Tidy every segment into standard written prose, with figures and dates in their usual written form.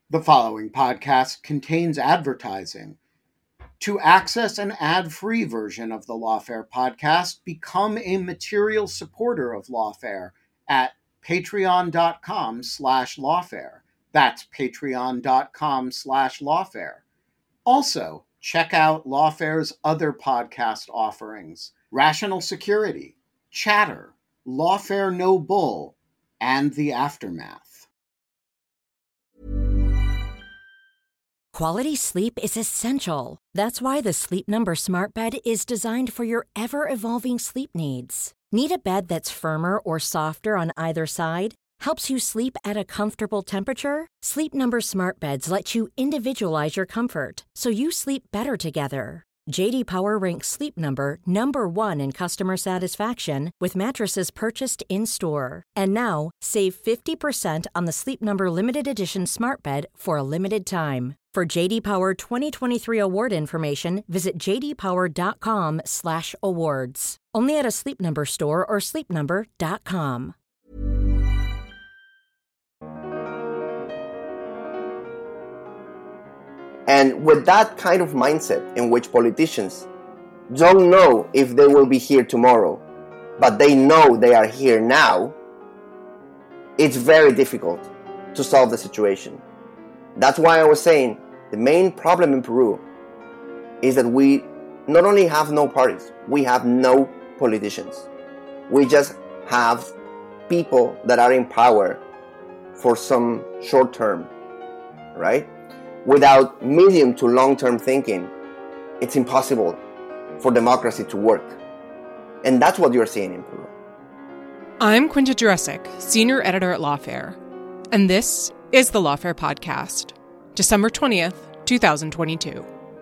The following podcast contains advertising. To access an ad-free version of the Lawfare podcast, become a material supporter of Lawfare at patreon.com/lawfare. That's patreon.com/lawfare. Also, check out Lawfare's other podcast offerings: Rational Security, Chatter, Lawfare No Bull, and The Aftermath. Quality sleep is essential. That's why the Sleep Number Smart Bed is designed for your ever-evolving sleep needs. Need a bed that's firmer or softer on either side? Helps you sleep at a comfortable temperature? Sleep Number Smart Beds let you individualize your comfort so you sleep better together. J.D. Power ranks Sleep Number number 1 in customer satisfaction with mattresses purchased in-store. And now, save 50% on the Sleep Number Limited Edition Smart Bed for a limited time. For J.D. Power 2023 award information, visit jdpower.com/awards. Only at a Sleep Number store or sleepnumber.com. And with that kind of mindset in which politicians don't know if they will be here tomorrow, but they know they are here now, it's very difficult to solve the situation. That's why I was saying the main problem in Peru is that we not only have no parties, we have no politicians. We just have people that are in power for some short term, right? Without medium to long-term thinking, it's impossible for democracy to work. And that's what you're seeing in Peru. I'm Quinta Jurecic, Senior Editor at Lawfare, and this is the Lawfare Podcast, December 20th, 2022.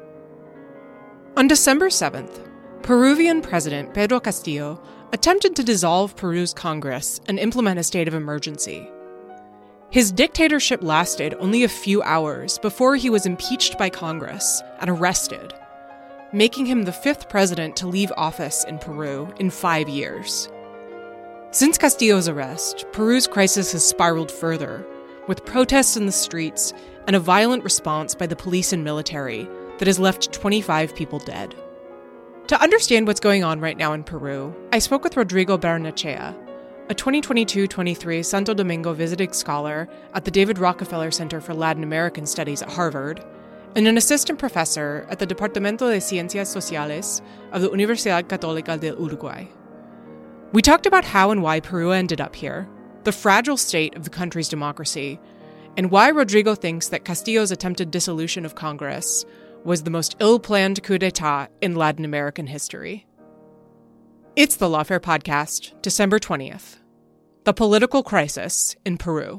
On December 7th, Peruvian President Pedro Castillo attempted to dissolve Peru's Congress and implement a state of emergency. His dictatorship lasted only a few hours before he was impeached by Congress and arrested, making him the 5th president to leave office in Peru in 5 years. Since Castillo's arrest, Peru's crisis has spiraled further, with protests in the streets and a violent response by the police and military that has left 25 people dead. To understand what's going on right now in Peru, I spoke with Rodrigo Barrenechea, a 2022-23 Santo Domingo visiting scholar at the David Rockefeller Center for Latin American Studies at Harvard, and an assistant professor at the Departamento de Ciencias Sociales of the Universidad Católica del Uruguay. We talked about how and why Peru ended up here, the fragile state of the country's democracy, and why Rodrigo thinks that Castillo's attempted dissolution of Congress was the most ill-planned coup d'etat in Latin American history. It's the Lawfare Podcast, December 20th. The political crisis in Peru.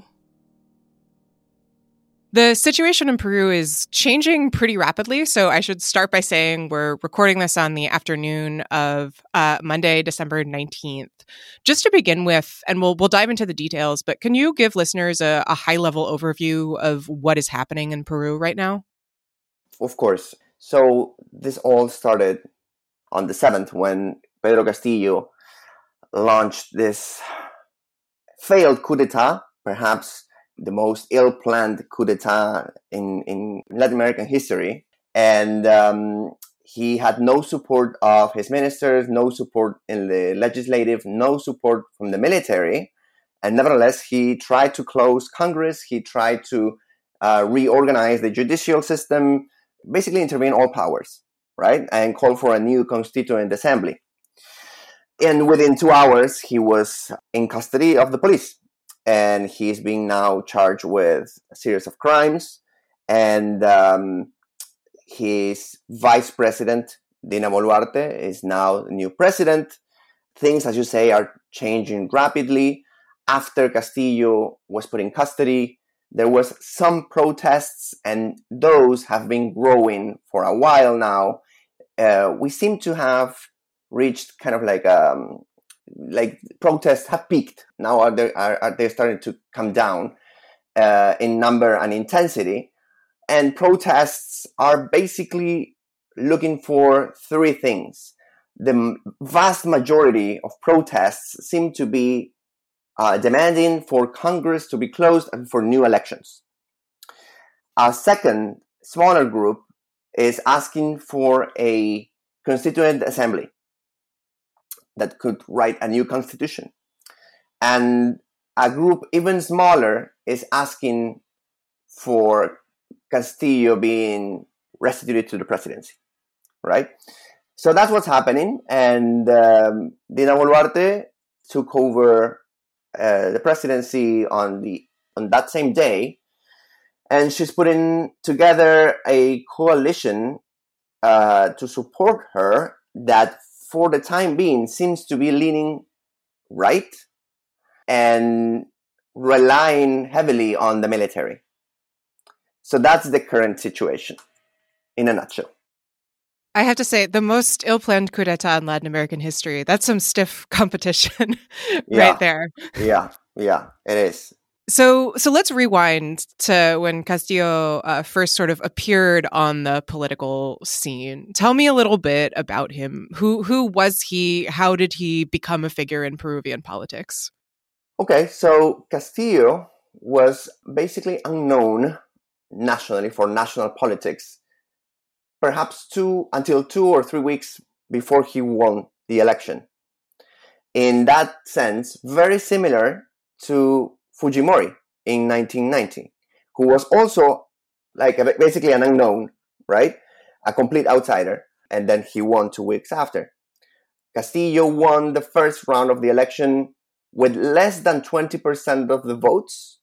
The situation in Peru is changing pretty rapidly, so I should start by saying we're recording this on the afternoon of Monday, December 19th. Just to begin with, and we'll dive into the details, but can you give listeners a high-level overview of what is happening in Peru right now? Of course. So this all started on the 7th when Pedro Castillo launched this failed coup d'etat, perhaps the most ill-planned coup d'etat in Latin American history. And he had no support of his ministers, no support in the legislative, no support from the military. And nevertheless, he tried to close Congress. He tried to reorganize the judicial system, basically intervene all powers, right? And call for a new constituent assembly. And within 2 hours, he was in custody of the police. And he's being now charged with a series of crimes. And his vice president, Dina Boluarte, is now the new president. Things, as you say, are changing rapidly. After Castillo was put in custody, there was some protests, and those have been growing for a while now. We seem to have reached kind of like protests have peaked. Now they're starting to come down in number and intensity. And protests are basically looking for three things. The vast majority of protests seem to be demanding for Congress to be closed and for new elections. A second, smaller group is asking for a constituent assembly that could write a new constitution. And a group even smaller is asking for Castillo being restituted to the presidency, right? So that's what's happening. And Dina Boluarte took over the presidency on that same day. And she's putting together a coalition to support her that for the time being seems to be leaning right and relying heavily on the military. So that's the current situation in a nutshell. I have to say, the most ill-planned coup d'etat in Latin American history. That's some stiff competition right there. Yeah, it is. So let's rewind to when Castillo first sort of appeared on the political scene. Tell me a little bit about him. Who was he? How did he become a figure in Peruvian politics? Okay, so Castillo was basically unknown nationally for national politics, perhaps until 2 or 3 weeks before he won the election. In that sense, very similar to Fujimori in 1990, who was also basically an unknown, right? A complete outsider, and then he won 2 weeks after. Castillo won the first round of the election with less than 20% of the votes.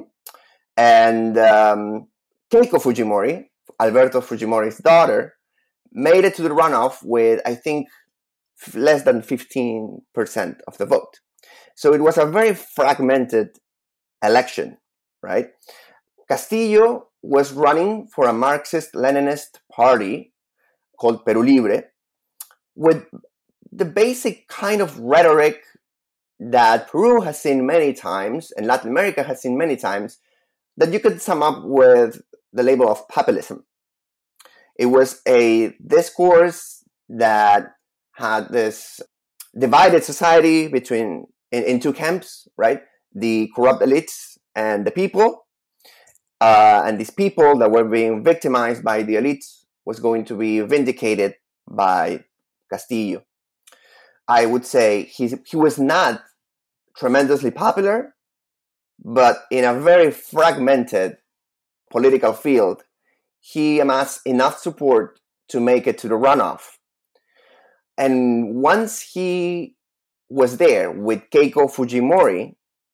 And Keiko Fujimori, Alberto Fujimori's daughter, made it to the runoff with, I think, less than 15% of the vote. So it was a very fragmented election, right? Castillo was running for a Marxist-Leninist party called Perú Libre with the basic kind of rhetoric that Peru has seen many times and Latin America has seen many times that you could sum up with the label of populism. It was a discourse that had this divided society in two camps, right? The corrupt elites and the people. And these people that were being victimized by the elites was going to be vindicated by Castillo. I would say he was not tremendously popular, but in a very fragmented political field, he amassed enough support to make it to the runoff. And once he was there with Keiko Fujimori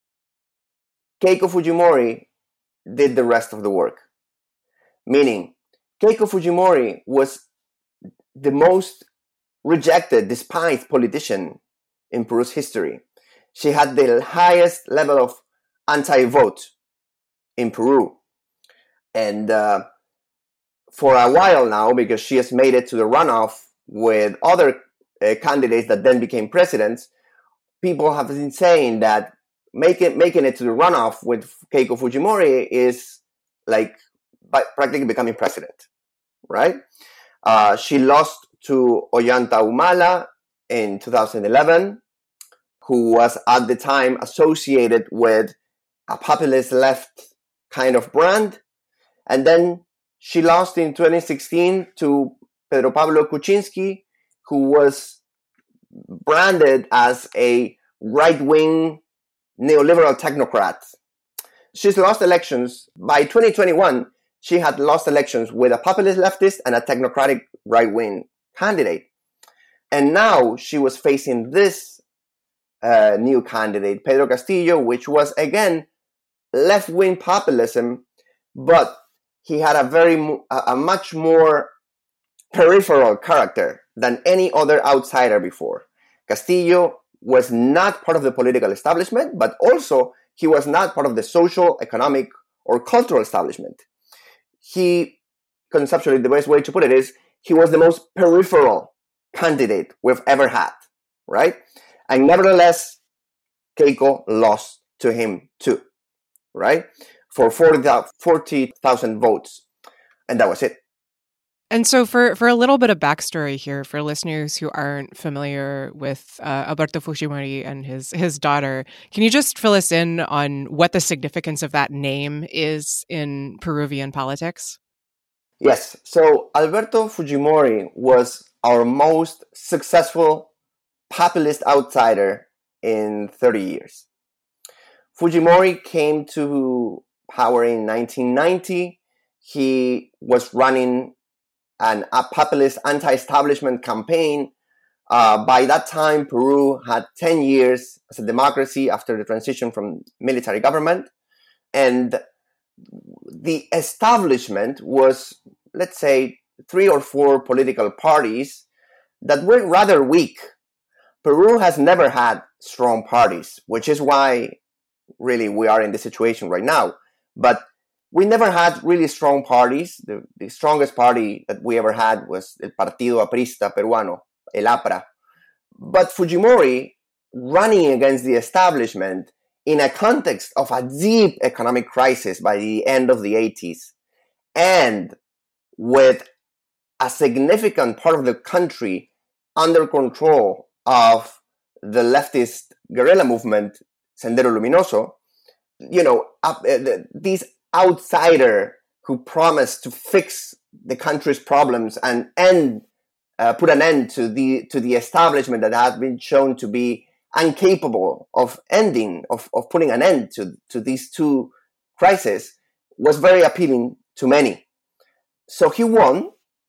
did the rest of the work. Meaning, Keiko Fujimori was the most rejected, despised politician in Peru's history. She had the highest level of anti-vote in Peru. And for a while now, because she has made it to the runoff with other candidates that then became presidents, people have been saying that making it to the runoff with Keiko Fujimori is like practically becoming president, right? She lost to Ollanta Humala in 2011, who was at the time associated with a populist left kind of brand. And then she lost in 2016 to Pedro Pablo Kuczynski, who was branded as a right-wing neoliberal technocrat. She's lost elections. By 2021, she had lost elections with a populist leftist and a technocratic right-wing candidate. And now she was facing this new candidate, Pedro Castillo, which was, again, left-wing populism, but he had a much more peripheral character than any other outsider before. Castillo was not part of the political establishment, but also he was not part of the social, economic, or cultural establishment. Conceptually, the best way to put it is, he was the most peripheral candidate we've ever had, right? And nevertheless, Keiko lost to him too, right? For 40,000 votes. And that was it. And so for a little bit of backstory here, for listeners who aren't familiar with Alberto Fujimori and his daughter, can you just fill us in on what the significance of that name is in Peruvian politics? Yes. So Alberto Fujimori was our most successful populist outsider in 30 years. Fujimori came to power in 1990. He was running a populist anti-establishment campaign. By that time, Peru had 10 years as a democracy after the transition from military government. And the establishment was, let's say, 3 or 4 political parties that were rather weak. Peru has never had strong parties, which is why really we are in this situation right now. But we never had really strong parties. The strongest party that we ever had was el Partido Aprista Peruano, el APRA. But Fujimori, running against the establishment in a context of a deep economic crisis by the end of the 80s, and with a significant part of the country under control of the leftist guerrilla movement, Sendero Luminoso, these outsider who promised to fix the country's problems and put an end to the establishment that has been shown to be incapable of putting an end to these two crises, was very appealing to many. So he won.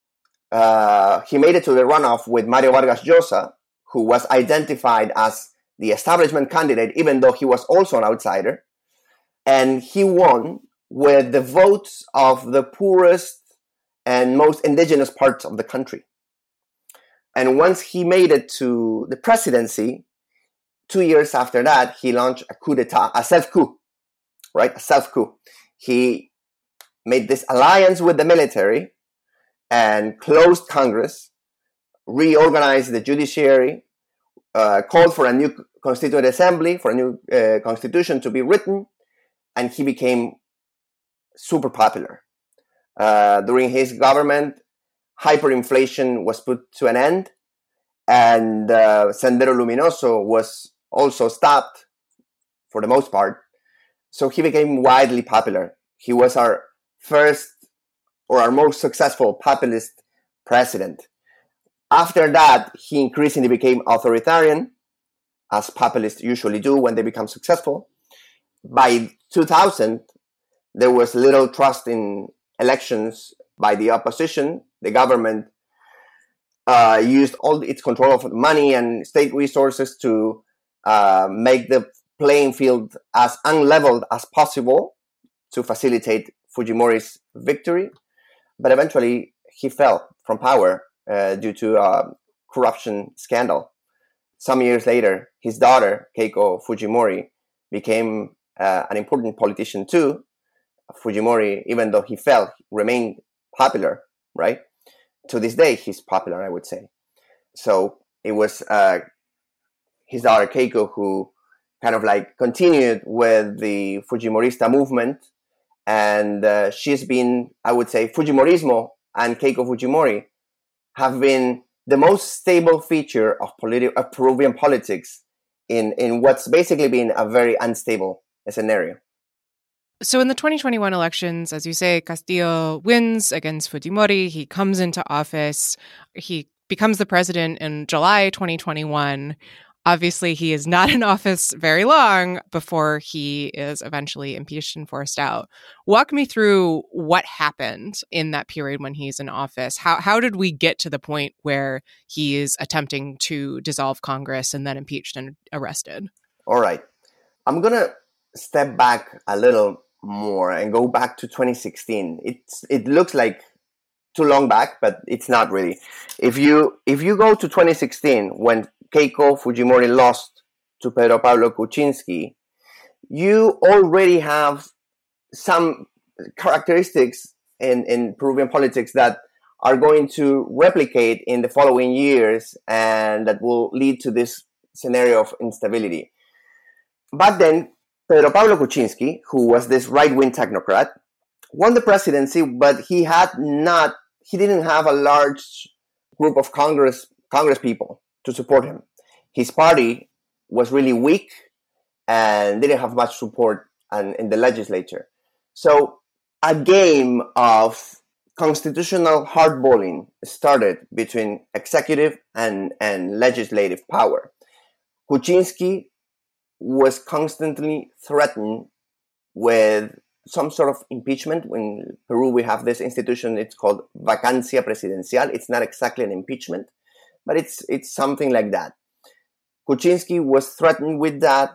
He made it to the runoff with Mario Vargas Llosa, who was identified as the establishment candidate, even though he was also an outsider. And he won with the votes of the poorest and most indigenous parts of the country. And once he made it to the presidency, 2 years after that, he launched a coup d'etat, a self-coup, right? A self-coup. He made this alliance with the military and closed Congress, reorganized the judiciary, called for a new constituent assembly, for a new constitution to be written, and he became super popular. During his government, hyperinflation was put to an end, and Sendero Luminoso was also stopped for the most part. So he became widely popular. He was our first or our most successful populist president. After that, he increasingly became authoritarian, as populists usually do when they become successful. By 2000, there was little trust in elections by the opposition. The government used all its control of money and state resources to make the playing field as unleveled as possible to facilitate Fujimori's victory. But eventually, he fell from power due to a corruption scandal. Some years later, his daughter, Keiko Fujimori, became an important politician too. Fujimori, even though he fell, remained popular, right? To this day, he's popular, I would say. So it was his daughter, Keiko, who kind of like continued with the Fujimorista movement. And she's been, I would say, Fujimorismo and Keiko Fujimori have been the most stable feature of Peruvian politics in what's basically been a very unstable scenario. So in the 2021 elections, as you say, Castillo wins against Fujimori. He comes into office. He becomes the president in July 2021. Obviously, he is not in office very long before he is eventually impeached and forced out. Walk me through what happened in that period when he's in office. How did we get to the point where he is attempting to dissolve Congress and then impeached and arrested? All right. I'm going to step back a little more and go back to 2016. It looks like too long back, but it's not really. If you go to 2016, when Keiko Fujimori lost to Pedro Pablo Kuczynski, you already have some characteristics in Peruvian politics that are going to replicate in the following years and that will lead to this scenario of instability. Back then, Pedro Pablo Kuczynski, who was this right-wing technocrat, won the presidency, but he had not he didn't have a large group of Congress people to support him. His party was really weak and didn't have much support in the legislature. So a game of constitutional hardballing started between executive and legislative power. Kuczynski was constantly threatened with some sort of impeachment. In Peru, we have this institution, it's called vacancia presidencial. It's not exactly an impeachment, but it's something like that. Kuczynski was threatened with that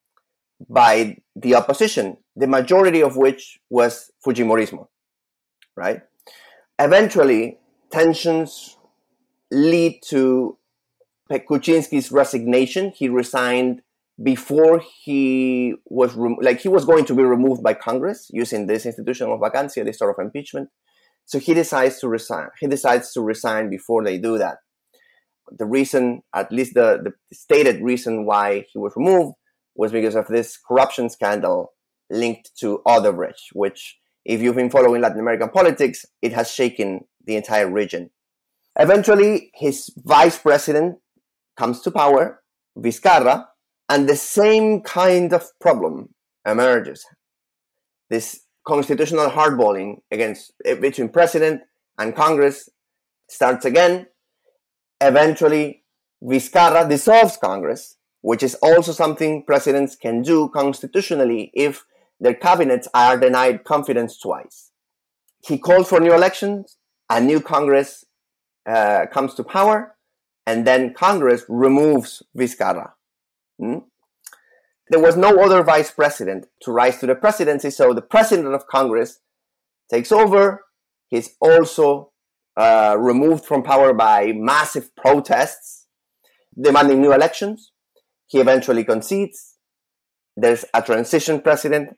by the opposition, the majority of which was Fujimorismo, right? Eventually, tensions lead to Kuczynski's resignation. He resigned before he was he was going to be removed by Congress using this institution of vacancia, this sort of impeachment. So he decides to resign. He decides to resign before they do that. The reason, at least the stated reason why he was removed, was because of this corruption scandal linked to Odebrecht, which, if you've been following Latin American politics, it has shaken the entire region. Eventually, his vice president comes to power, Vizcarra, and the same kind of problem emerges. This constitutional hardballing between president and Congress starts again. Eventually, Vizcarra dissolves Congress, which is also something presidents can do constitutionally if their cabinets are denied confidence twice. He called for new elections, a new Congress comes to power, and then Congress removes Vizcarra. There was no other vice president to rise to the presidency, so the president of Congress takes over. He's also removed from power by massive protests demanding new elections. He eventually concedes. There's a transition president.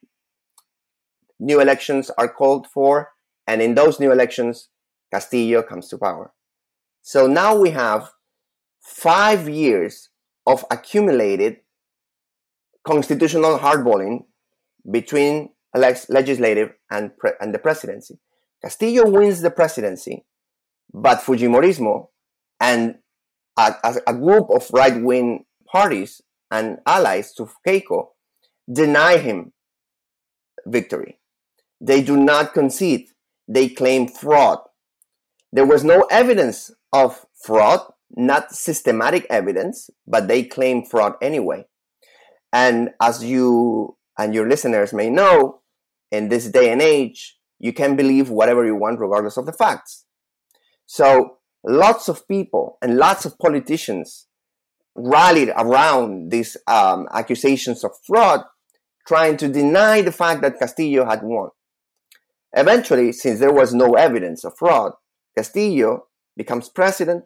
New elections are called for, and in those new elections, Castillo comes to power. So now we have 5 years of accumulated constitutional hardballing between legislative and the presidency. Castillo wins the presidency, but Fujimorismo and a group of right-wing parties and allies to Keiko deny him victory. They do not concede. They claim fraud. There was no evidence of fraud, not systematic evidence, but they claim fraud anyway. And as you and your listeners may know, in this day and age, you can believe whatever you want regardless of the facts. So lots of people and lots of politicians rallied around these accusations of fraud, trying to deny the fact that Castillo had won. Eventually, since there was no evidence of fraud, Castillo becomes president,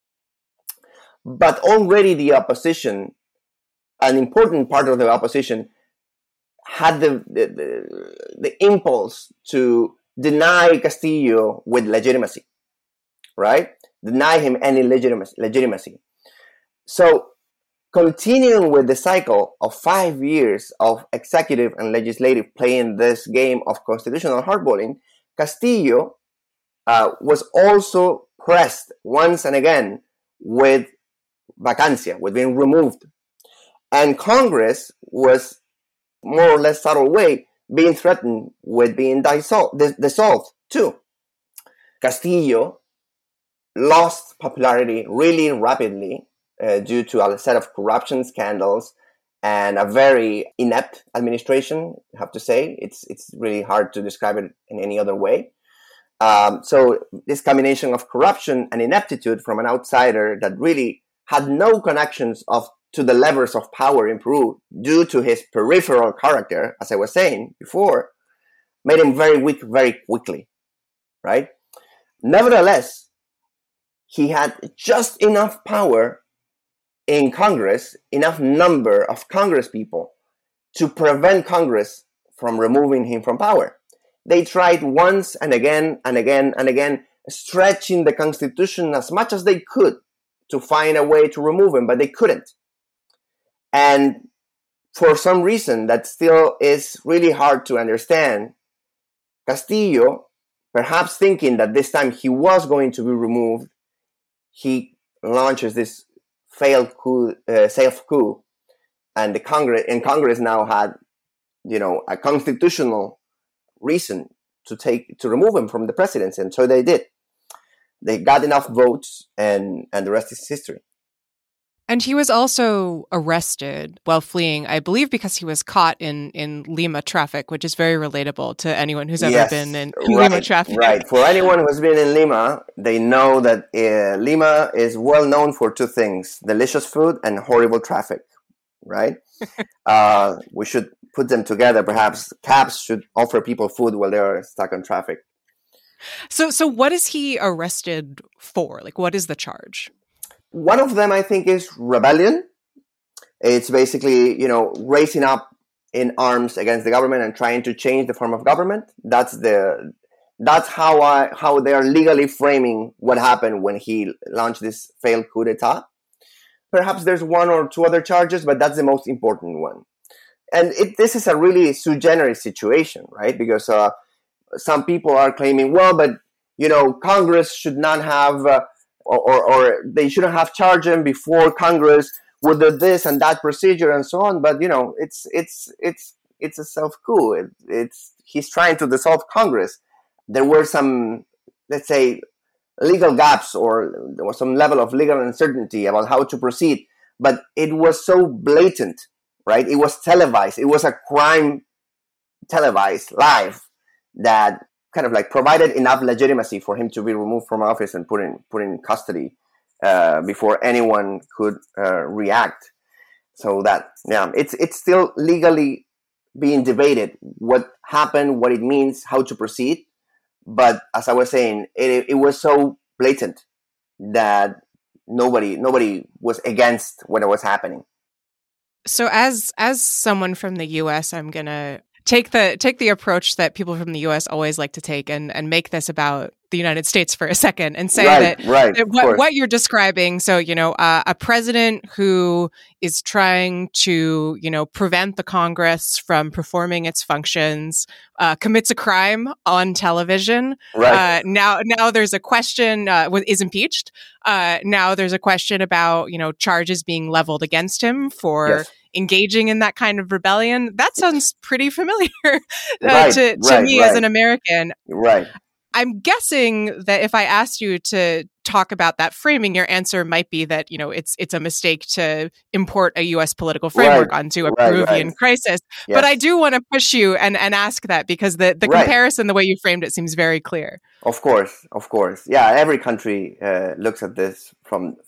but already the opposition, an important part of the opposition, had the impulse to deny Castillo with legitimacy, right? Deny him any legitimacy. So, continuing with the cycle of 5 years of executive and legislative playing this game of constitutional hardballing, Castillo was also pressed once and again with vacancia, with being removed. And Congress was, more or less subtle way, being threatened with being dissolved too. Castillo lost popularity really rapidly due to a set of corruption scandals and a very inept administration, I have to say. It's really hard to describe it in any other way. So this combination of corruption and ineptitude from an outsider that really had no connections to the levers of power in Peru due to his peripheral character, as I was saying before, made him very weak very quickly, right? Nevertheless, he had just enough power in Congress, enough number of Congress people to prevent Congress from removing him from power. They tried once and again and again and again, stretching the Constitution as much as they could to find a way to remove him, but they couldn't. And for some reason that still is really hard to understand, Castillo perhaps thinking that this time he was going to be removed, he launches this failed self coup, and Congress now had, a constitutional reason to remove him from the presidency, and so they did. They got enough votes, and the rest is history. And he was also arrested while fleeing, I believe, because he was caught in Lima traffic, which is very relatable to anyone who's ever been in Lima traffic. Right. For anyone who's been in Lima, they know that Lima is well known for two things: delicious food and horrible traffic. Right? We should put them together. Perhaps cabs should offer people food while they are stuck on traffic. So what is he arrested for? Like, what is the charge? One of them, I think, is rebellion. It's basically, raising up in arms against the government and trying to change the form of government. That's how they are legally framing what happened when he launched this failed coup d'etat. Perhaps there's one or two other charges, but that's the most important one. And this is a really sui generis situation, right? Because some people are claiming, well, but Congress should not have, or they shouldn't have charged him before Congress would do this and that procedure and so on. But it's a self coup. He's trying to dissolve Congress. There were some, let's say, legal gaps, or there was some level of legal uncertainty about how to proceed. But it was so blatant, right? It was televised. It was a crime televised live that kind of like provided enough legitimacy for him to be removed from office and put in custody before anyone could react. So that, it's still legally being debated what happened, what it means, how to proceed. But as I was saying, it was so blatant that nobody was against what was happening. So as someone from the U.S., I'm gonna take the approach that people from the U.S. always like to take and make this about the United States for a second and say that what you're describing. So, a president who is trying to, prevent the Congress from performing its functions, commits a crime on television. Right. Now there's a question, is impeached. Now there's a question about, charges being leveled against him for engaging in that kind of rebellion. That sounds pretty familiar to me as an American. Right. I'm guessing that if I asked you to talk about that framing, your answer might be that, it's a mistake to import a U.S. political framework onto a Peruvian crisis. Yes. But I do want to push you and ask that, because the comparison, the way you framed it, seems very clear. Of course. Yeah, every country looks at this from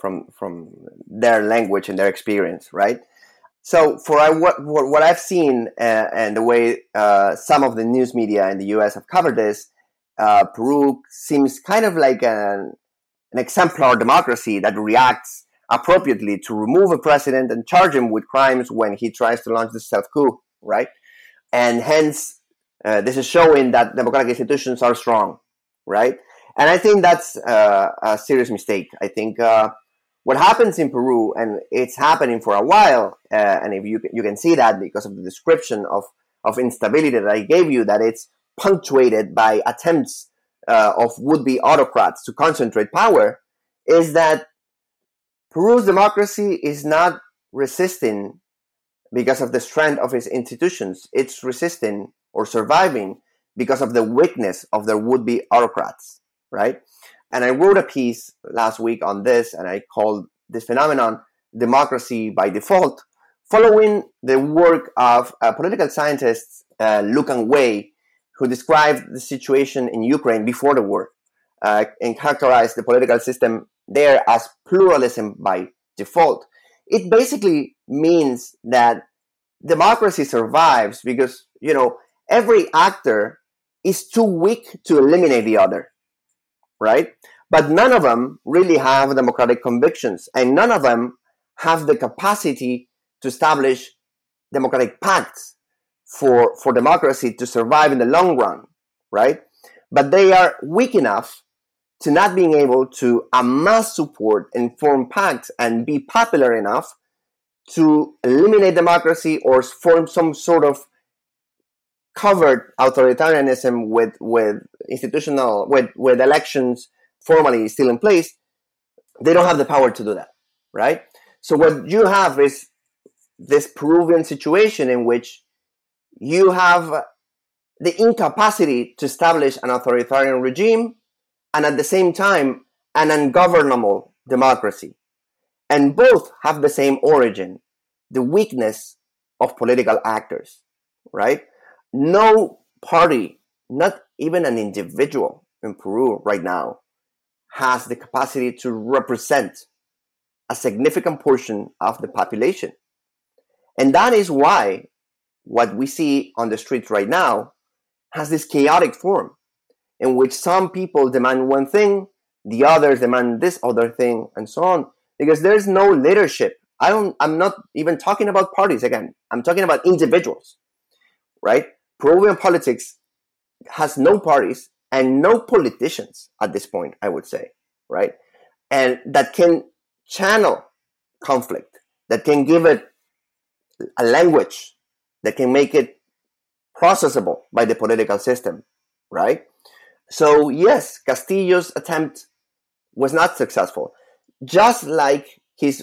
their language and their experience, right? So for what I've seen and the way some of the news media in the U.S. have covered this, Peru seems kind of like an exemplar democracy that reacts appropriately to remove a president and charge him with crimes when he tries to launch the self-coup, right? And hence, this is showing that democratic institutions are strong, right? And I think that's a serious mistake. I think what happens in Peru, and it's happening for a while, and if you can see that because of the description of instability that I gave you, that it's punctuated by attempts of would-be autocrats to concentrate power, is that Peru's democracy is not resisting because of the strength of its institutions. It's resisting or surviving because of the weakness of their would-be autocrats, right? And I wrote a piece last week on this, and I called this phenomenon democracy by default, following the work of political scientist Lucan Wei, who described the situation in Ukraine before the war and characterized the political system there as pluralism by default. It basically means that democracy survives because, every actor is too weak to eliminate the other, right? But none of them really have democratic convictions, and none of them have the capacity to establish democratic pacts for democracy to survive in the long run, right? But they are weak enough to not being able to amass support and form pacts and be popular enough to eliminate democracy or form some sort of covered authoritarianism with institutional, with elections formally still in place, they don't have the power to do that, right? So what you have is this Peruvian situation in which you have the incapacity to establish an authoritarian regime and at the same time an ungovernable democracy. And both have the same origin, the weakness of political actors, right? No party, not even an individual in Peru right now, has the capacity to represent a significant portion of the population. And that is why what we see on the streets right now has this chaotic form in which some people demand one thing, the others demand this other thing, and so on, because there's no leadership. I'm not even talking about parties again. I'm talking about individuals, right? Peruvian politics has no parties and no politicians at this point, I would say, right? And that can channel conflict, that can give it a language, that can make it processable by the political system, right? So yes, Castillo's attempt was not successful, just like his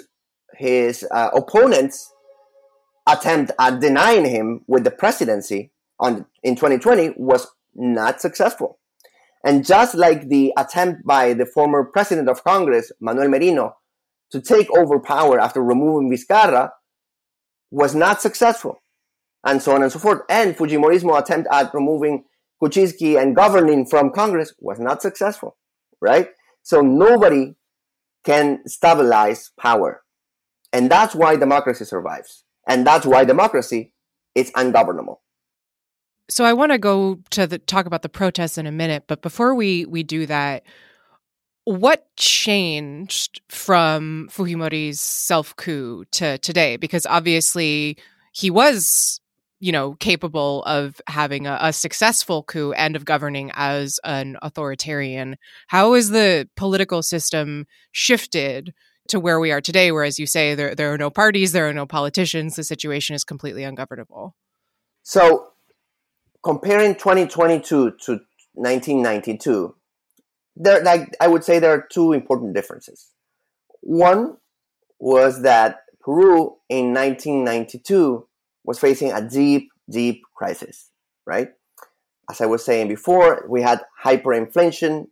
opponents' attempt at denying him with the presidency in 2020 was not successful. And just like the attempt by the former president of Congress, Manuel Merino, to take over power after removing Vizcarra was not successful, and so on and so forth. And Fujimorismo attempt at removing Kuczynski and governing from Congress was not successful, right? So nobody can stabilize power. And that's why democracy survives. And that's why democracy is ungovernable. So I want to go to talk about the protests in a minute, but before we do that, what changed from Fujimori's self-coup to today? Because obviously he was, capable of having a successful coup and of governing as an authoritarian. How has the political system shifted to where we are today, where, as you say, there are no parties, there are no politicians, the situation is completely ungovernable? So comparing 2022 to 1992, I would say there are two important differences. One was that Peru in 1992 was facing a deep, deep crisis, right? As I was saying before, we had hyperinflation,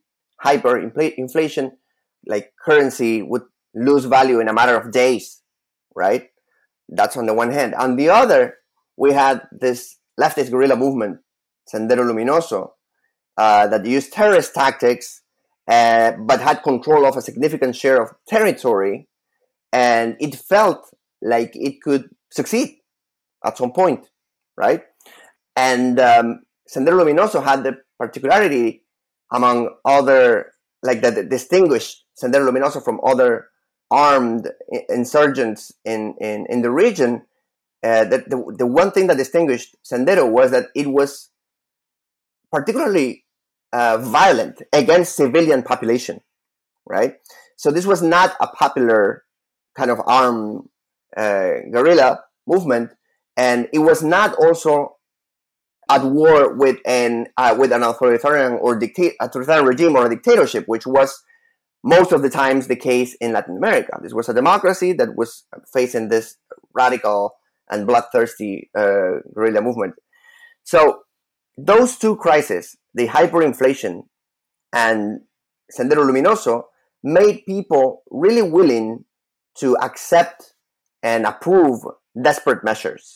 like currency would lose value in a matter of days, right? That's on the one hand. On the other, we had this leftist guerrilla movement, Sendero Luminoso, that used terrorist tactics, but had control of a significant share of territory, and it felt like it could succeed at some point, right? And Sendero Luminoso had the particularity among other, like that distinguished Sendero Luminoso from other armed insurgents in the region. That the one thing that distinguished Sendero was that it was particularly violent against civilian population, right? So this was not a popular kind of armed guerrilla movement, and it was not also at war with an authoritarian or authoritarian regime or a dictatorship, which was most of the times the case in Latin America. This was a democracy that was facing this radical and bloodthirsty guerrilla movement. So those two crises, the hyperinflation and Sendero Luminoso, made people really willing to accept and approve desperate measures.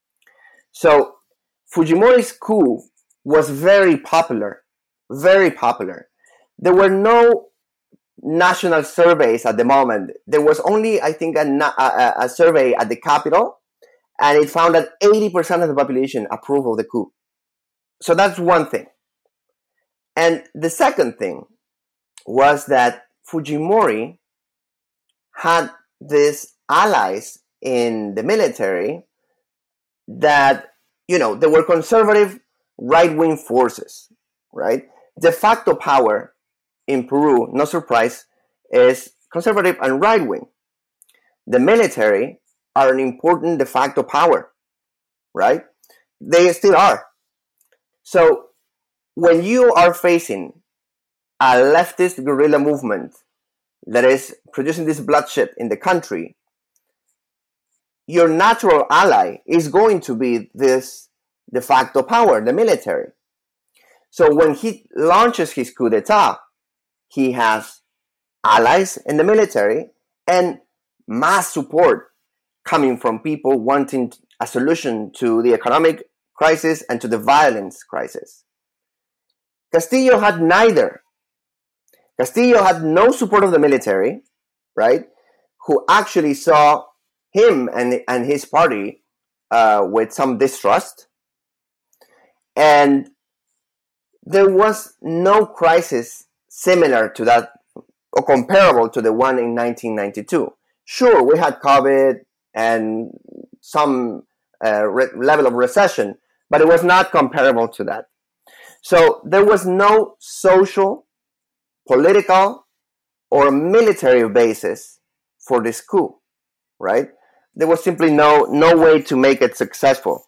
So Fujimori's coup was very popular, very popular. There were no national surveys at the moment. There was only, I think, a survey at the capital, and it found that 80% of the population approved of the coup. So that's one thing. And the second thing was that Fujimori had these allies in the military that, they were conservative right-wing forces, right? De facto power in Peru, no surprise, is conservative and right-wing. The military are an important de facto power, right? They still are. So when you are facing a leftist guerrilla movement that is producing this bloodshed in the country, your natural ally is going to be this de facto power, the military. So when he launches his coup d'etat, he has allies in the military and mass support coming from people wanting a solution to the economic crisis and to the violence crisis. Castillo had neither. Castillo had no support of the military, right? Who actually saw him and his party with some distrust. And there was no crisis similar to that or comparable to the one in 1992. Sure, we had COVID and some level of recession, but it was not comparable to that. So there was no social, political, or military basis for this coup, right? There was simply no way to make it successful.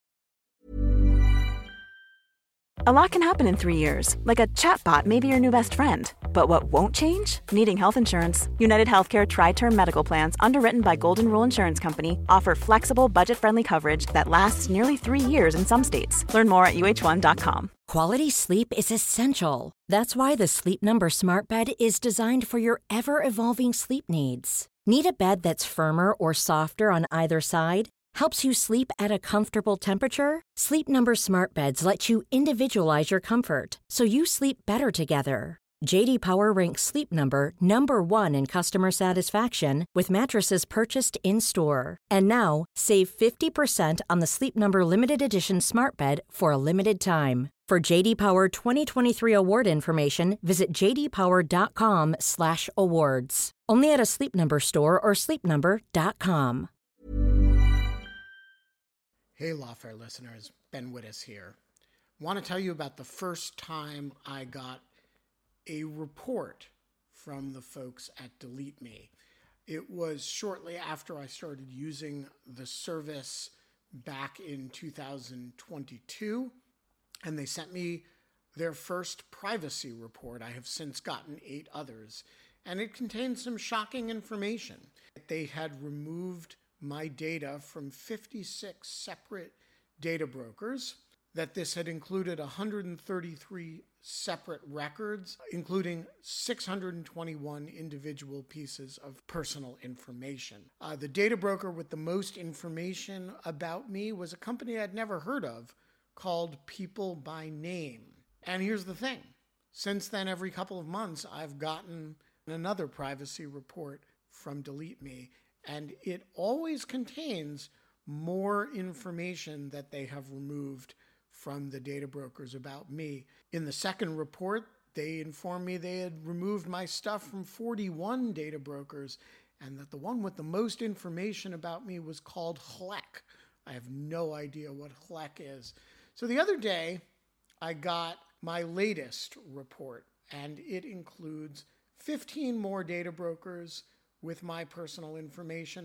A lot can happen in 3 years, like a chatbot may be your new best friend. But what won't change? Needing health insurance. United Healthcare Tri-Term Medical Plans, underwritten by Golden Rule Insurance Company, offer flexible, budget-friendly coverage that lasts nearly 3 years in some states. Learn more at uh1.com. Quality sleep is essential. That's why the Sleep Number Smart Bed is designed for your ever-evolving sleep needs. Need a bed that's firmer or softer on either side? Helps you sleep at a comfortable temperature? Sleep Number Smart Beds let you individualize your comfort, so you sleep better together. J.D. Power ranks Sleep Number number 1 in customer satisfaction with mattresses purchased in-store. And now, save 50% on the Sleep Number Limited Edition Smart Bed for a limited time. For J.D. Power 2023 award information, visit jdpower.com/awards. Only at a Sleep Number store or sleepnumber.com. Hey, Lawfare listeners, Ben Wittes here. Want to tell you about the first time I got a report from the folks at Delete Me. It was shortly after I started using the service back in 2022, and they sent me their first privacy report. I have since gotten 8 others, and it contained some shocking information. They had removed my data from 56 separate data brokers, that this had included 133 separate records, including 621 individual pieces of personal information. The data broker with the most information about me was a company I'd never heard of called People by Name. And here's the thing. Since then, every couple of months, I've gotten another privacy report from Delete Me, and it always contains more information that they have removed from the data brokers about me. In the second report, they informed me they had removed my stuff from 41 data brokers, and that the one with the most information about me was called HLEC. I have no idea what HLEC is. So the other day, I got my latest report, and it includes 15 more data brokers with my personal information,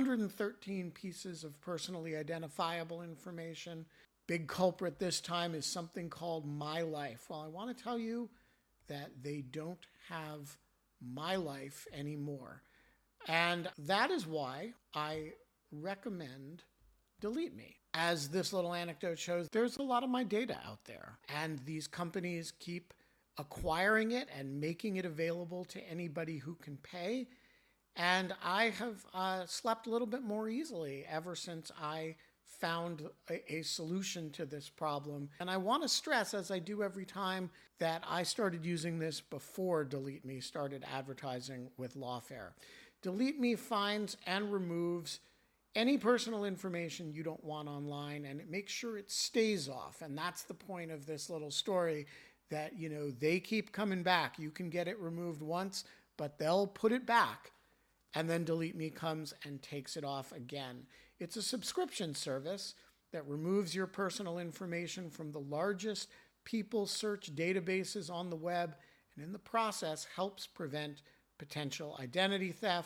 113 pieces of personally identifiable information. Big culprit this time is something called My Life. Well, I want to tell you that they don't have My Life anymore. And that is why I recommend Delete Me. As this little anecdote shows, there's a lot of my data out there, and these companies keep acquiring it and making it available to anybody who can pay. And I have slept a little bit more easily ever since I found a solution to this problem. And I want to stress, as I do every time, that I started using this before Delete Me started advertising with Lawfare. Delete Me finds and removes any personal information you don't want online, and it makes sure it stays off. And that's the point of this little story, that, they keep coming back. You can get it removed once, but they'll put it back. And then Delete Me comes and takes it off again. It's a subscription service that removes your personal information from the largest people search databases on the web, and in the process helps prevent potential identity theft,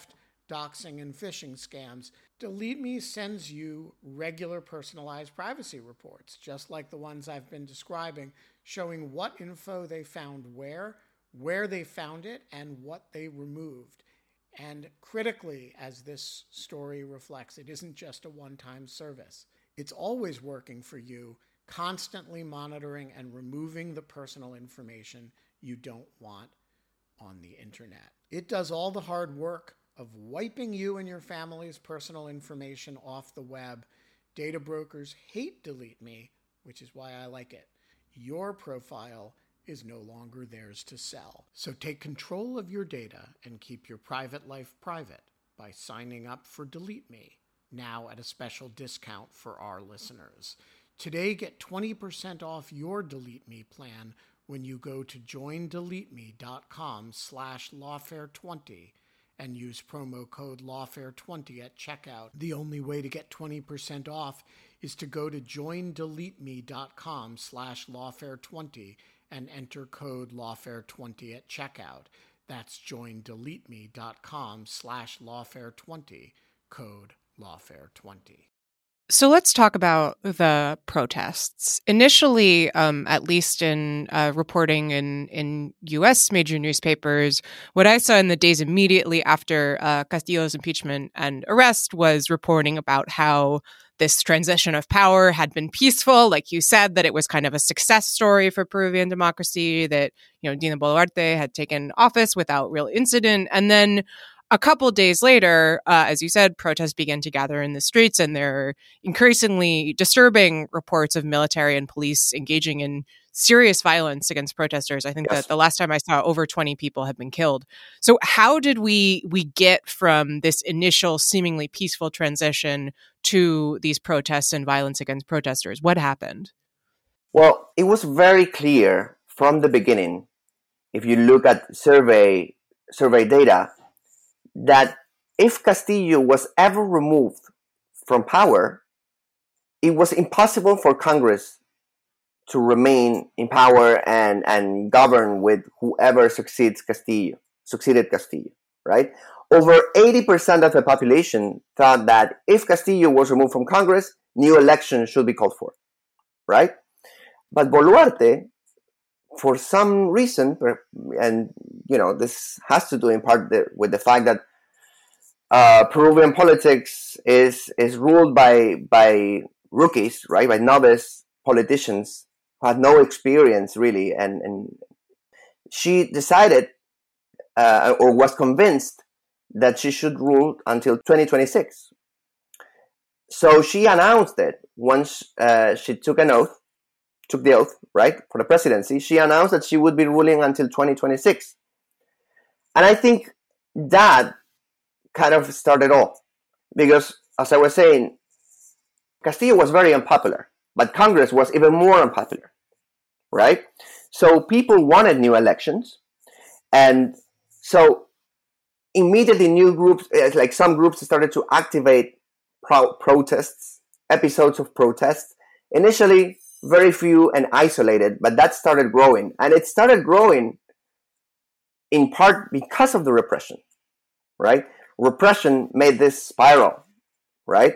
doxing, and phishing scams, Delete Me sends you regular personalized privacy reports, just like the ones I've been describing, showing what info they found where they found it, and what they removed. And critically, as this story reflects, it isn't just a one-time service. It's always working for you, constantly monitoring and removing the personal information you don't want on the internet. It does all the hard work of wiping you and your family's personal information off the web. Data brokers hate Delete Me, which is why I like it. Your profile is no longer theirs to sell. So take control of your data and keep your private life private by signing up for Delete Me, now at a special discount for our listeners. Today, get 20% off your Delete Me plan when you go to joindeleteme.com/lawfare20 and use promo code lawfare20 at checkout. The only way to get 20% off is to go to joindeleteme.com/lawfare20 and enter code lawfare20 at checkout. That's joindeleteme.com/lawfare20, code lawfare20. So let's talk about the protests. Initially, at least in reporting in U.S. major newspapers, what I saw in the days immediately after Castillo's impeachment and arrest was reporting about how this transition of power had been peaceful. Like you said, that it was kind of a success story for Peruvian democracy, that, Dina Boluarte had taken office without real incident. And then a couple days later, as you said, protests began to gather in the streets, and there are increasingly disturbing reports of military and police engaging in serious violence against protesters. I think that the last time I saw, over 20 people have been killed. So how did we get from this initial seemingly peaceful transition to these protests and violence against protesters? What happened? Well, it was very clear from the beginning, if you look at survey data, that if Castillo was ever removed from power, it was impossible for Congress to remain in power and govern with whoever succeeded Castillo, right? Over 80% of the population thought that if Castillo was removed from Congress, new elections should be called for, right? But Boluarte, for some reason, and this has to do in part with the fact that Peruvian politics is ruled by rookies, right? By novice politicians who had no experience really, and she decided or was convinced that she should rule until 2026. So she announced it once she took the oath, right, for the presidency. She announced that she would be ruling until 2026. And I think that kind of started off, because, as I was saying, Castillo was very unpopular, but Congress was even more unpopular, right? So people wanted new elections, and so immediately new groups, like some groups, started to activate protests, episodes of protests. Initially, very few and isolated, but that started growing, and it started growing in part because of the repression, right? Repression made this spiral, right?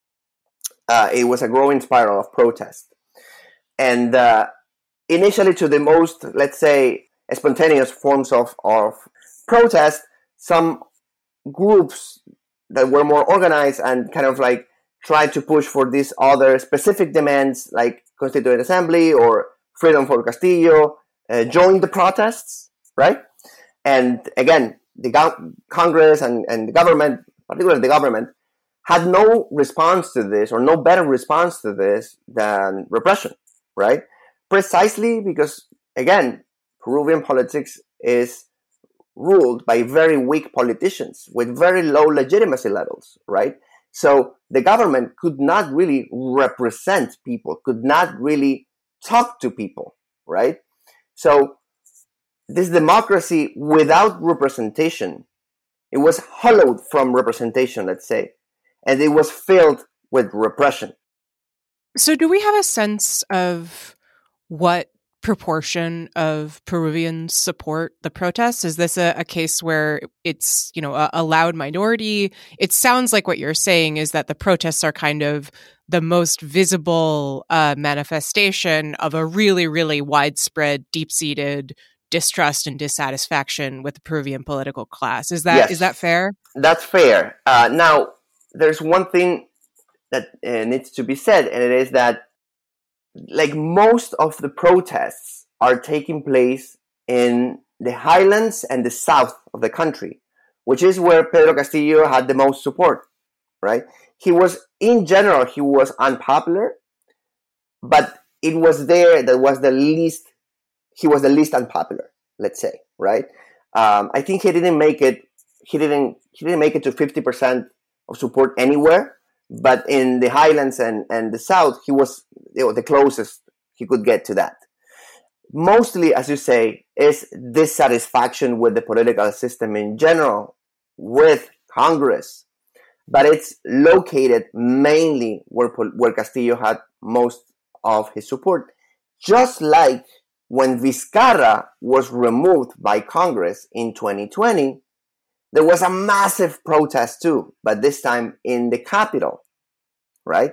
It was a growing spiral of protest. And initially to the most, let's say, spontaneous forms of protest, some groups that were more organized and kind of like tried to push for these other specific demands like Constituent Assembly or freedom for Castillo, joined the protests, right? And again, the Congress and the government, particularly the government, had no response to this, or no better response to this than repression, right? Precisely because, again, Peruvian politics is ruled by very weak politicians with very low legitimacy levels, right? So the government could not really represent people, could not really talk to people, right? So this democracy without representation, it was hollowed from representation, let's say, and it was filled with repression. So do we have a sense of what proportion of Peruvians support the protests? Is this a case where it's, a loud minority? It sounds like what you're saying is that the protests are kind of the most visible manifestation of a really, really widespread, deep-seated distrust and dissatisfaction with the Peruvian political class. Is that fair? That's fair. Now, there's one thing that needs to be said, and it is that like most of the protests are taking place in the highlands and the south of the country, which is where Pedro Castillo had the most support, right? In general, he was unpopular, but it was there that was he was the least unpopular, let's say, right? I think he didn't make it to 50% of support anywhere, but in the highlands and the south, he was the closest he could get to that. Mostly, as you say, is dissatisfaction with the political system in general, with Congress, but it's located mainly where Castillo had most of his support. Just like when Vizcarra was removed by Congress in 2020, there was a massive protest too, but this time in the capital, right?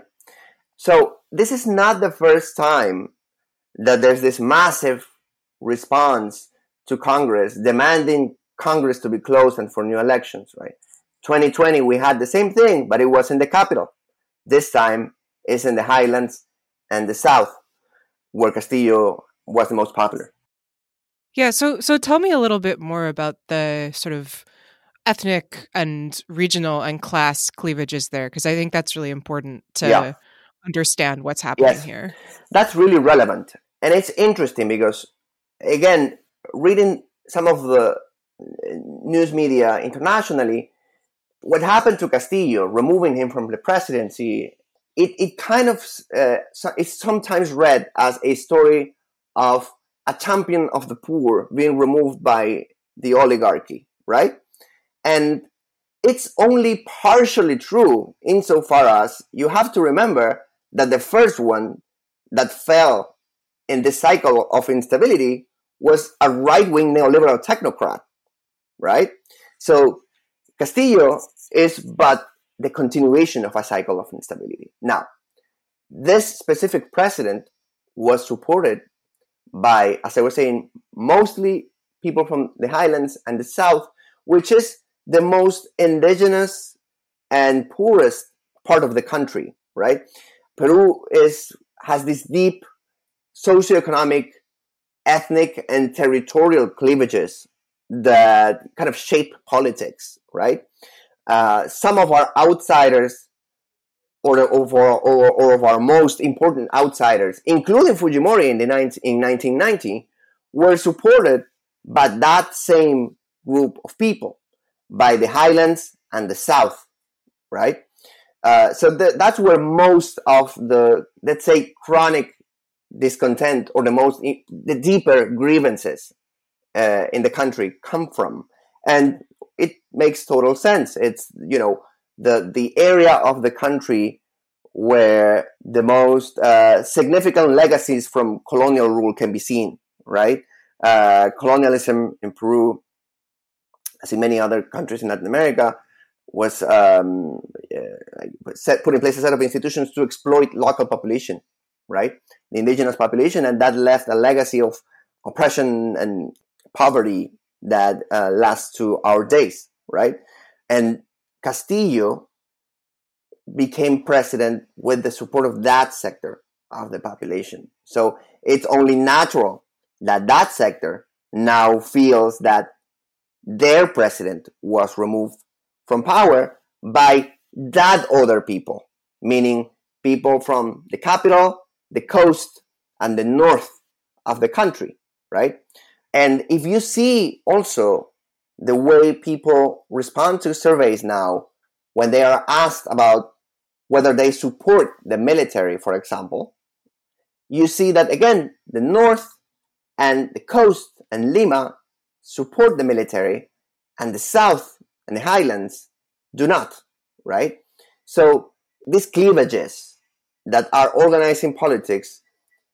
So this is not the first time that there's this massive response to Congress demanding Congress to be closed and for new elections, right? 2020, we had the same thing, but it was in the capital. This time it's in the highlands and the south, where Castillo was the most popular. Yeah, so tell me a little bit more about the sort of ethnic and regional and class cleavages there, because I think that's really important to understand what's happening here. That's really relevant. And it's interesting because, again, reading some of the news media internationally, what happened to Castillo, removing him from the presidency, it kind of is sometimes read as a story of a champion of the poor being removed by the oligarchy, right? And it's only partially true insofar as you have to remember that the first one that fell in this cycle of instability was a right-wing neoliberal technocrat, right? So Castillo is but the continuation of a cycle of instability. Now, this specific president was supported by, as I was saying, mostly people from the highlands and the south, which is the most indigenous and poorest part of the country, right? Peru has these deep socioeconomic, ethnic, and territorial cleavages that kind of shape politics, right? Some of our outsiders, or of our most important outsiders, including Fujimori in 1990, were supported by that same group of people, by the highlands and the south, right? So that's where most of the, let's say, chronic discontent or the deeper grievances in the country come from. And it makes total sense. It's, the area of the country where the most significant legacies from colonial rule can be seen, right? Colonialism in Peru, as in many other countries in Latin America, was put in place a set of institutions to exploit local population, right? The indigenous population, and that left a legacy of oppression and poverty that lasts to our days, right? And Castillo became president with the support of that sector of the population. So it's only natural that that sector now feels that their president was removed from power by that other people, meaning people from the capital, the coast, and the north of the country, right? And if you see also the way people respond to surveys now, when they are asked about whether they support the military, for example, you see that, again, the north and the coast and Lima support the military, and the south and the highlands do not, right? So these cleavages that are organizing politics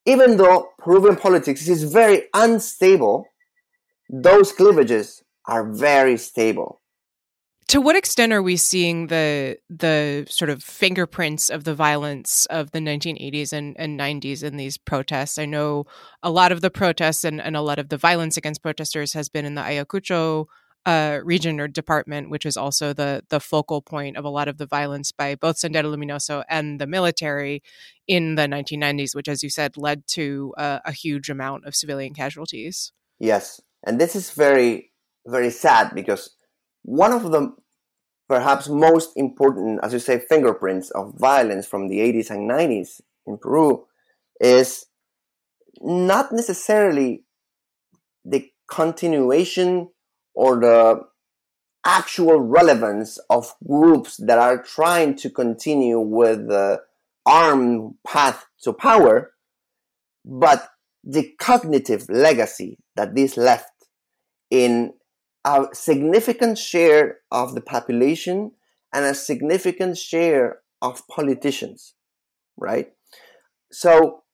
even though Peruvian politics is very unstable, those cleavages are very stable. To what extent are we seeing the sort of fingerprints of the violence of the 1980s and 90s in these protests? I know a lot of the protests and a lot of the violence against protesters has been in the Ayacucho region or department, which is also the focal point of a lot of the violence by both Sendero Luminoso and the military in the 1990s, which, as you said, led to a huge amount of civilian casualties. Yes, and this is very, very sad because one of the perhaps most important, as you say, fingerprints of violence from the 80s and 90s in Peru is not necessarily the continuation or the actual relevance of groups that are trying to continue with the armed path to power, but the cognitive legacy that this left in a significant share of the population and a significant share of politicians, right? So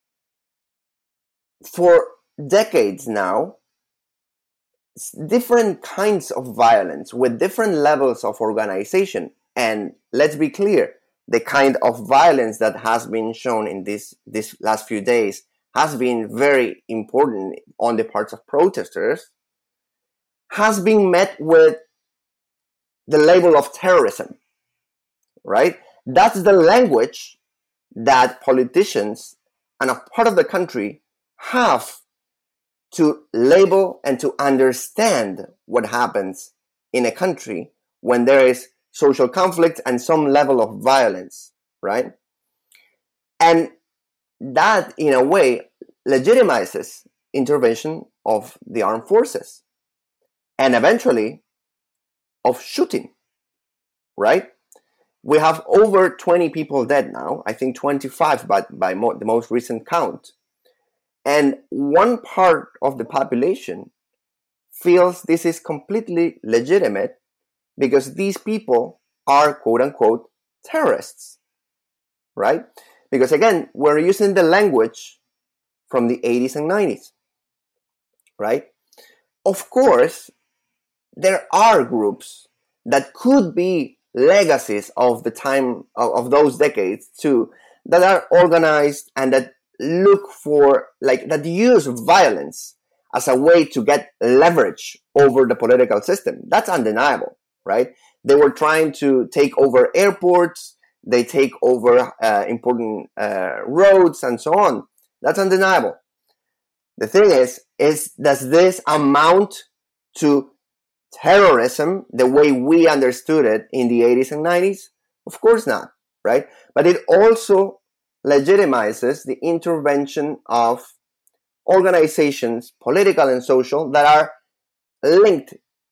for decades now, different kinds of violence with different levels of organization. And let's be clear, the kind of violence that has been shown in this last few days has been very important on the parts of protesters, has been met with the label of terrorism, right? That's the language that politicians and a part of the country have to label and to understand what happens in a country when there is social conflict and some level of violence, right? And that, in a way, legitimizes intervention of the armed forces and eventually of shooting, right? We have over 20 people dead now, I think 25 by the most recent count. And one part of the population feels this is completely legitimate because these people are, quote unquote, terrorists, right? Because again, we're using the language from the 80s and 90s, right? Of course, there are groups that could be legacies of the time of those decades too, that are organized and that look for, that use violence as a way to get leverage over the political system. That's undeniable, right? They were trying to take over airports, they take over important roads and so on. That's undeniable. The thing is does this amount to terrorism the way we understood it in the 80s and 90s? Of course not, right? But it also legitimizes the intervention of organizations, political and social, that are linked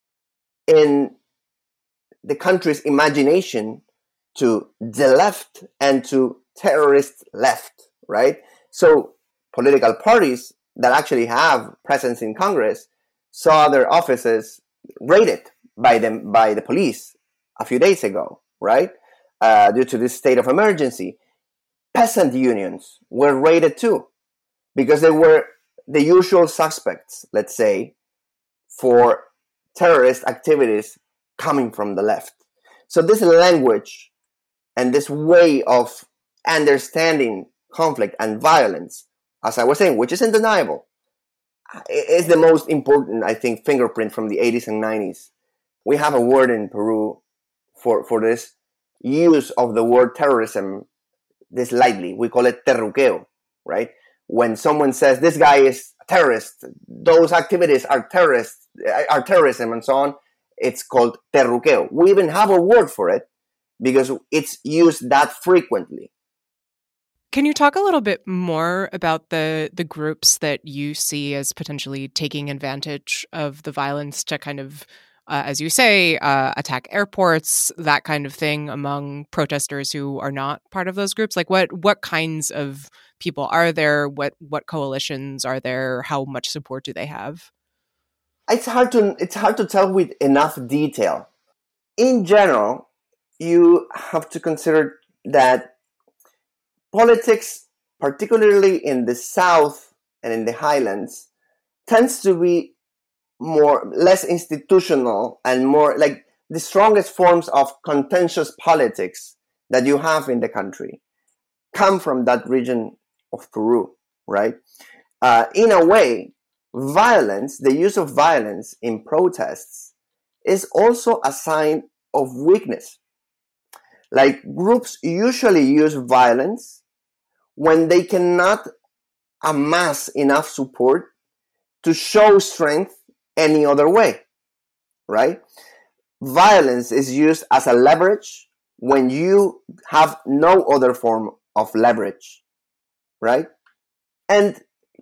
in the country's imagination to the left and to terrorist left, right? So political parties that actually have presence in Congress saw their offices raided by the police a few days ago, right? Due to this state of emergency. Peasant unions were raided too, because they were the usual suspects, let's say, for terrorist activities coming from the left. So this language and this way of understanding conflict and violence, as I was saying, which is undeniable, is the most important, I think, fingerprint from the 80s and 90s. We have a word in Peru for this use of the word terrorism this lightly. We call it terruqueo, right? When someone says this guy is a terrorist, those activities are terrorism and so on, it's called terruqueo. We even have a word for it because it's used that frequently. Can you talk a little bit more about the groups that you see as potentially taking advantage of the violence to kind of, as you say, attack airports, that kind of thing among protesters who are not part of those groups? Like what kinds of people are there? What coalitions are there? How much support do they have? It's hard to tell with enough detail. In general, you have to consider that politics particularly in the south and in the highlands, tends to be less institutional and more like the strongest forms of contentious politics that you have in the country come from that region of Peru, right? In a way, violence, the use of violence in protests, is also a sign of weakness. Like, groups usually use violence when they cannot amass enough support to show strength any other way, right? Violence is used as a leverage when you have no other form of leverage, right? And,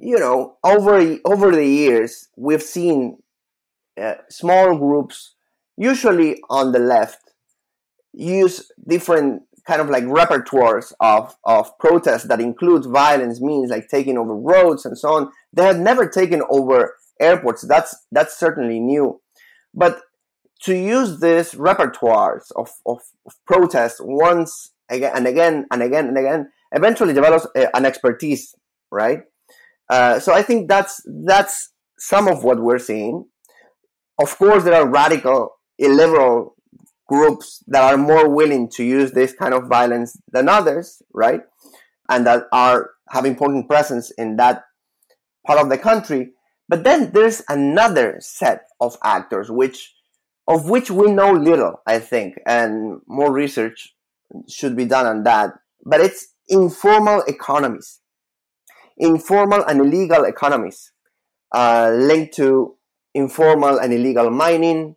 over the years, we've seen small groups, usually on the left, use different kind of like repertoires of protests that include violence, means like taking over roads and so on. They have never taken over airports. That's certainly new. But to use these repertoires of protests once again and again and again and again eventually develops an expertise, right? So I think that's some of what we're seeing. Of course, there are radical, illiberal groups that are more willing to use this kind of violence than others, right? And that have important presence in that part of the country. But then there's another set of actors of which we know little, I think, and more research should be done on that. But it's informal economies, informal and illegal economies, linked to informal and illegal mining,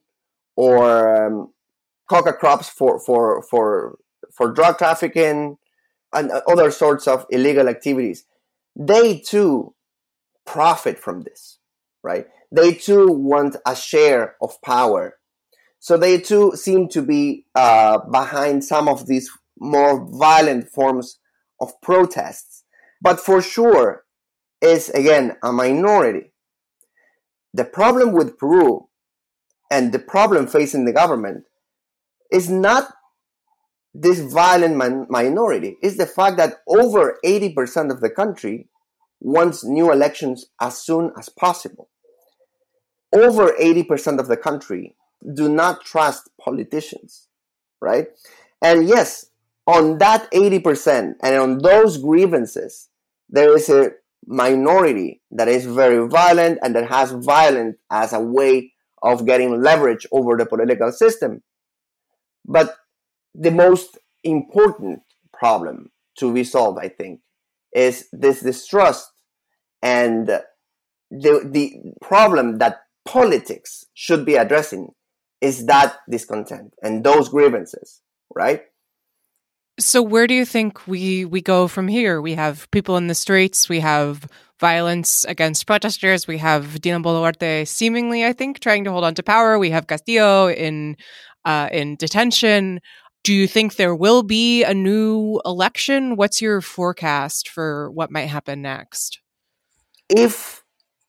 or coca crops for drug trafficking and other sorts of illegal activities. They too profit from this, right? They too want a share of power. So they too seem to be behind some of these more violent forms of protests. But for sure is, again, a minority. The problem with Peru and the problem facing the government is not this violent minority. It's the fact that over 80% of the country wants new elections as soon as possible. Over 80% of the country do not trust politicians, right? And yes, on that 80% and on those grievances, there is a minority that is very violent and that has violence as a way of getting leverage over the political system. But the most important problem to be solved, I think, is this distrust and the problem that politics should be addressing is that discontent and those grievances, right? So where do you think we go from here? We have people in the streets, we have violence against protesters, we have Dina Boluarte seemingly, I think, trying to hold on to power, we have Castillo in detention. Do you think there will be a new election? What's your forecast for what might happen next? If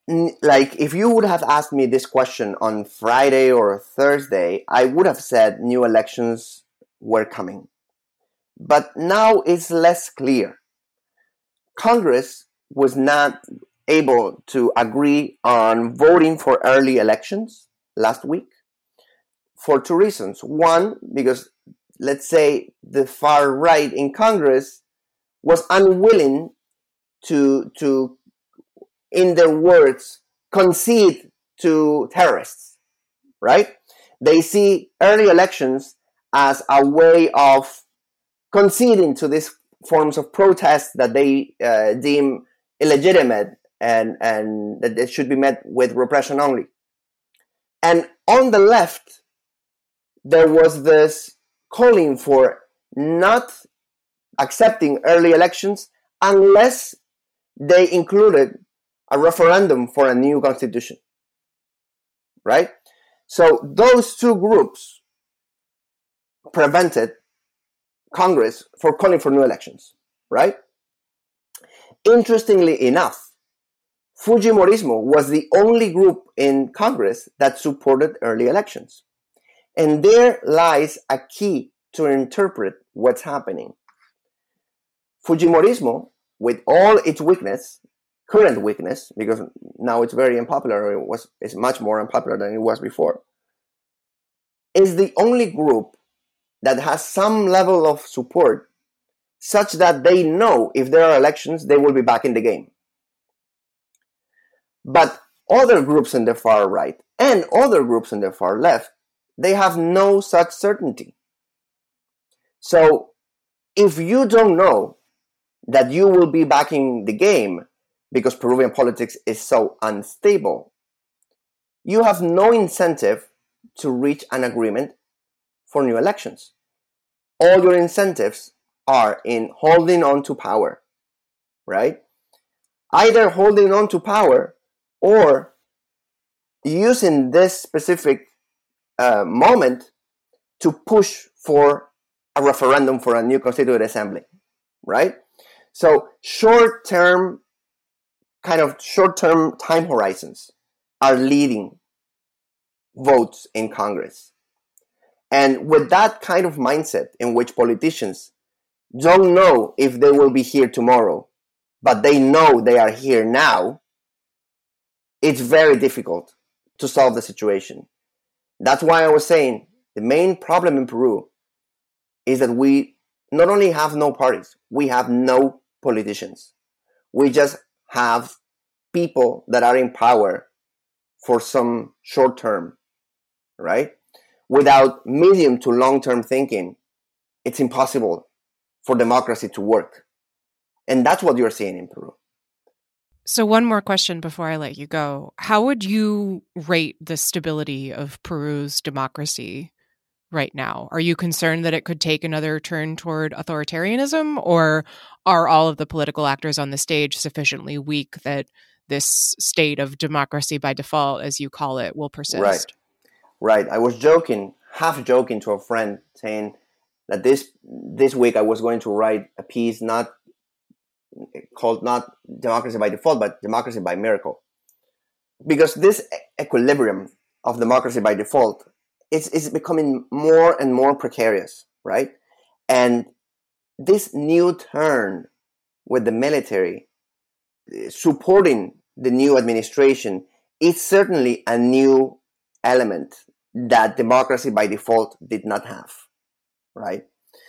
you would have asked me this question on Friday or Thursday, I would have said new elections were coming. But now it's less clear. Congress was not able to agree on voting for early elections last week for two reasons. One, because let's say the far right in Congress was unwilling to in their words, concede to terrorists, right? They see early elections as a way of conceding to these forms of protest that they deem illegitimate and that they should be met with repression only. And on the left, there was this calling for not accepting early elections unless they included a referendum for a new constitution, right? So those two groups prevented Congress from calling for new elections, right? Interestingly enough, Fujimorismo was the only group in Congress that supported early elections. And there lies a key to interpret what's happening. Fujimorismo with all its weakness, current weakness, because now it's very unpopular, it's much more unpopular than it was before, is the only group that has some level of support such that they know if there are elections, they will be back in the game. But other groups in the far right and other groups in the far left, they have no such certainty. So if you don't know that you will be back in the game because Peruvian politics is so unstable, you have no incentive to reach an agreement for new elections. All your incentives are in holding on to power, right? Either holding on to power or using this specific moment to push for a referendum for a new constituent assembly, right? So short-term time horizons are leading votes in Congress. And with that kind of mindset in which politicians don't know if they will be here tomorrow, but they know they are here now, it's very difficult to solve the situation. That's why I was saying the main problem in Peru is that we not only have no parties, we have no politicians. We just have people that are in power for some short term, right? Without medium to long-term thinking, it's impossible for democracy to work. And that's what you're seeing in Peru. So one more question before I let you go. How would you rate the stability of Peru's democracy right now? Are you concerned that it could take another turn toward authoritarianism, or are all of the political actors on the stage sufficiently weak that this state of democracy by default, as you call it, will persist? Right. I was half joking to a friend, saying that this week I was going to write a piece called not democracy by default, but democracy by miracle. Because this equilibrium of democracy by default is becoming more and more precarious, right? And this new turn with the military supporting the new administration is certainly a new element that democracy by default did not have, right?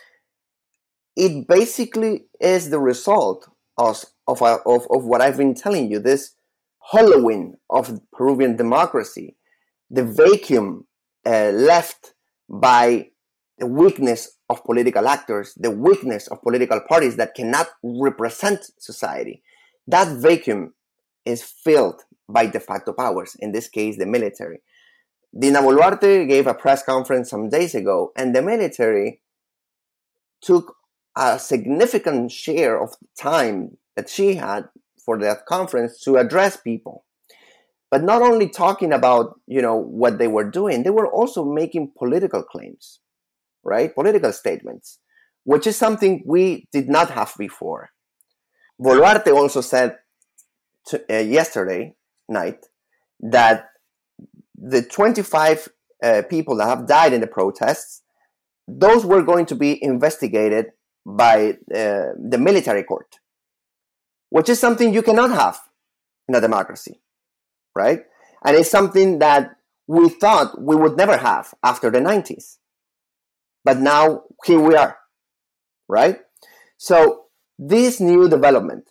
It basically is the result of what I've been telling you, this hollowing of Peruvian democracy, the vacuum left by the weakness of political actors, the weakness of political parties that cannot represent society. That vacuum is filled by de facto powers, in this case, the military. Dina Boluarte gave a press conference some days ago, and the military took a significant share of the time that she had for that conference to address people. But not only talking about, what they were doing, they were also making political claims, right? Political statements, which is something we did not have before. Boluarte also said yesterday night that the 25 people that have died in the protests, those were going to be investigated by the military court, which is something you cannot have in a democracy, right? And it's something that we thought we would never have after the 90s. But now, here we are, right? So this new development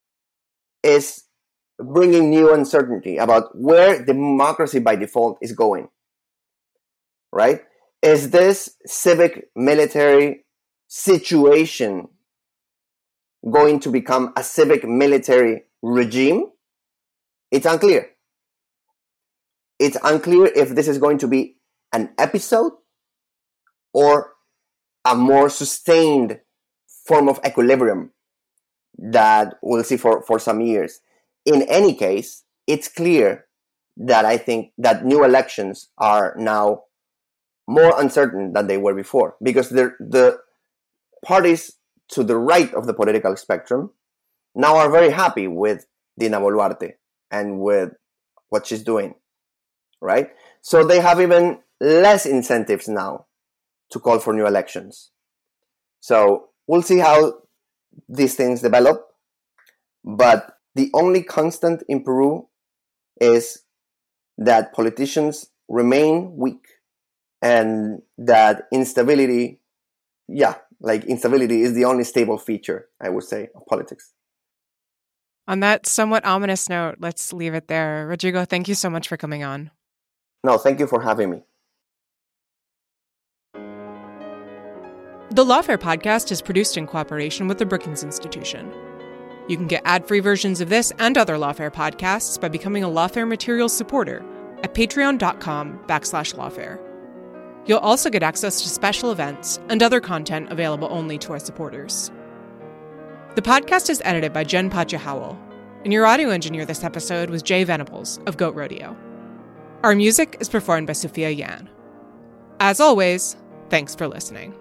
is bringing new uncertainty about where democracy by default is going, right? Is this civic military situation going to become a civic military regime? It's unclear. It's unclear if this is going to be an episode or a more sustained form of equilibrium that we'll see for some years. In any case, it's clear that I think that new elections are now more uncertain than they were before, because the parties to the right of the political spectrum now are very happy with Dina Boluarte and with what she's doing, right? So they have even less incentives now to call for new elections. So we'll see how these things develop. But the only constant in Peru is that politicians remain weak and that instability is the only stable feature, I would say, of politics. On that somewhat ominous note, let's leave it there. Rodrigo, thank you so much for coming on. No, thank you for having me. The Lawfare podcast is produced in cooperation with the Brookings Institution. You can get ad-free versions of this and other Lawfare podcasts by becoming a Lawfare Materials supporter at patreon.com/lawfare. You'll also get access to special events and other content available only to our supporters. The podcast is edited by Jen Pacha-Howell, and your audio engineer this episode was Jay Venables of Goat Rodeo. Our music is performed by Sophia Yan. As always, thanks for listening.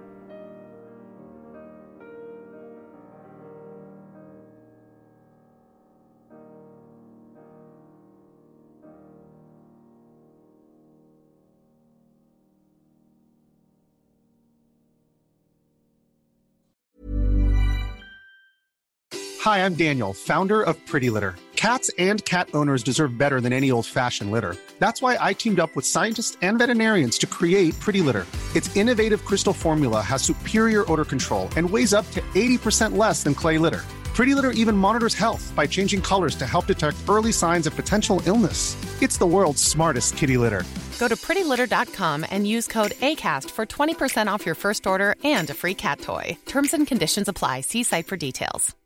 Hi, I'm Daniel, founder of Pretty Litter. Cats and cat owners deserve better than any old-fashioned litter. That's why I teamed up with scientists and veterinarians to create Pretty Litter. Its innovative crystal formula has superior odor control and weighs up to 80% less than clay litter. Pretty Litter even monitors health by changing colors to help detect early signs of potential illness. It's the world's smartest kitty litter. Go to prettylitter.com and use code ACAST for 20% off your first order and a free cat toy. Terms and conditions apply. See site for details.